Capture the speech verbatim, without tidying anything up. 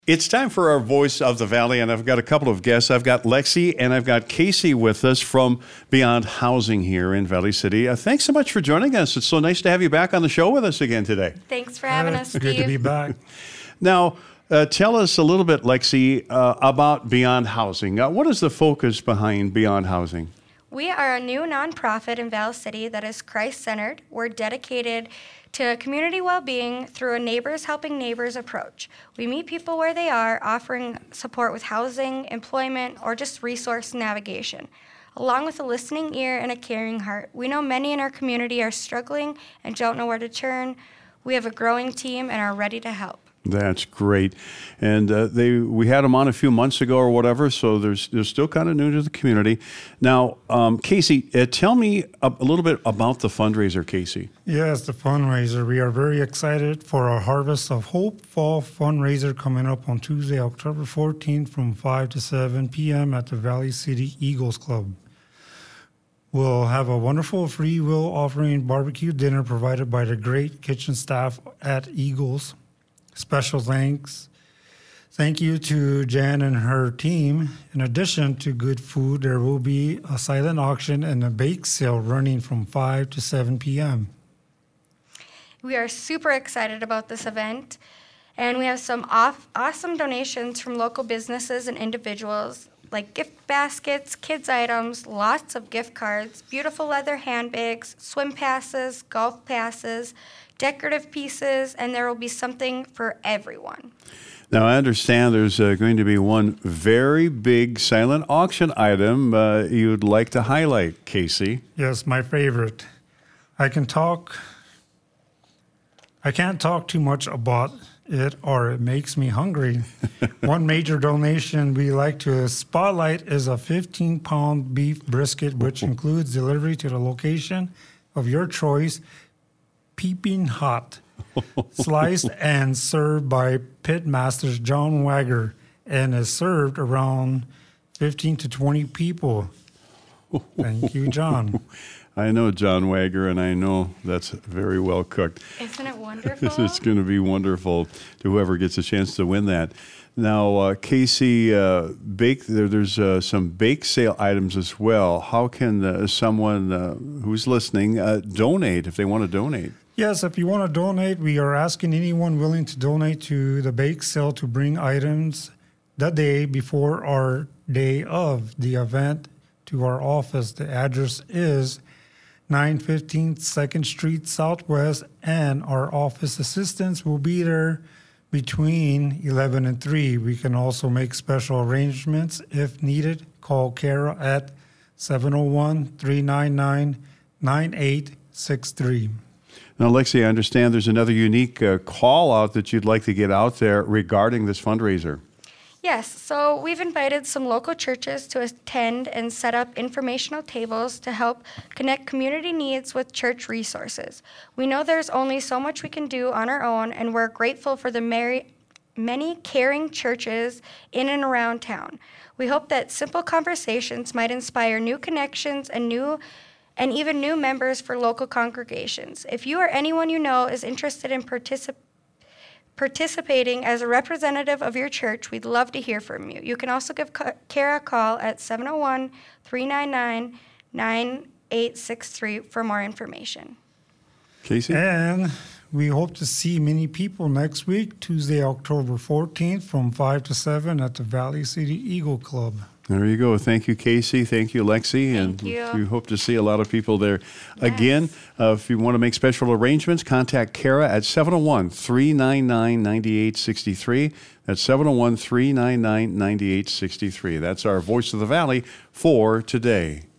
It's time for our Voice of the Valley, and I've got a couple of guests. I've got Lexi and I've got Casey with us from Beyond Housing here in Valley City. Uh, thanks so much for joining us. It's so nice to have you back on the show with us again today. Thanks for having uh, us, Steve. Good to be back. Now, uh, tell us a little bit, Lexi, uh, about Beyond Housing. Uh, what is the focus behind Beyond Housing? We are a new nonprofit in Valley City that is Christ-centered. We're dedicated to community well-being through a neighbors helping neighbors approach. We meet people where they are, offering support with housing, employment, or just resource navigation. Along with a listening ear and a caring heart, we know many in our community are struggling and don't know where to turn. We have a growing team and are ready to help. That's great, and uh, they we had them on a few months ago or whatever. So there's they're still kind of new to the community. Now, um, Casey, uh, tell me a, a little bit about the fundraiser, Casey. Yes, the fundraiser. We are very excited for our Harvest of Hope Fall fundraiser coming up on Tuesday, October fourteenth from five to seven p.m. at the Valley City Eagles Club. We'll have a wonderful free will offering barbecue dinner provided by the great kitchen staff at Eagles. Special thanks. Thank you to Jan and her team. In addition to good food, there will be a silent auction and a bake sale running from five to seven p.m. We are super excited about this event, and we have some off- awesome donations from local businesses and individuals, like gift baskets, kids items, lots of gift cards, beautiful leather handbags, swim passes, golf passes, decorative pieces, and there will be something for everyone. Now, I understand there's uh, going to be one very big silent auction item uh, you'd like to highlight, Casey. Yes, my favorite. I can talk. I can't talk too much about it, or it makes me hungry. One major donation we like to spotlight is a fifteen-pound beef brisket, which includes delivery to the location of your choice, peeping hot, sliced and served by Pitmaster John Wagger, and is served around fifteen to twenty people. Thank you, John. I know John Wagger, and I know that's very well cooked. Isn't it wonderful? It's going to be wonderful to whoever gets a chance to win that. Now, uh, Casey, uh, bake. There, there's uh, some bake sale items as well. How can uh, someone uh, who's listening uh, donate if they want to donate? Yes, if you want to donate, we are asking anyone willing to donate to the bake sale to bring items the day before our day of the event to our office. The address is nine fifteen second Street Southwest, and our office assistants will be there between eleven and three. We can also make special arrangements if needed. Call Kara at seven oh one, three nine nine, nine eight six three. Now, Lexi, I understand there's another unique uh, call out that you'd like to get out there regarding this fundraiser. Yes, so we've invited some local churches to attend and set up informational tables to help connect community needs with church resources. We know there's only so much we can do on our own, and we're grateful for the many, many caring churches in and around town. We hope that simple conversations might inspire new connections and new and even new members for local congregations. If you or anyone you know is interested in participating participating as a representative of your church, we'd love to hear from you. You can also give Kara a call at seven oh one, three nine nine, nine eight six three for more information. Casey? And we hope to see many people next week, Tuesday, October fourteenth, from five to seven at the Valley City Eagle Club. There you go. Thank you, Casey. Thank you, Lexi. Thank and you. we hope to see a lot of people there. Yes. Again, uh, if you want to make special arrangements, contact Kara at seven oh one, three nine nine, nine eight six three. That's seven oh one, three nine nine, nine eight six three. That's our Voice of the Valley for today.